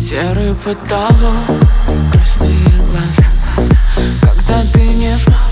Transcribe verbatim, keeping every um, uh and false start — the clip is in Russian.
Серый потолок, грустные глаза, когда ты не смог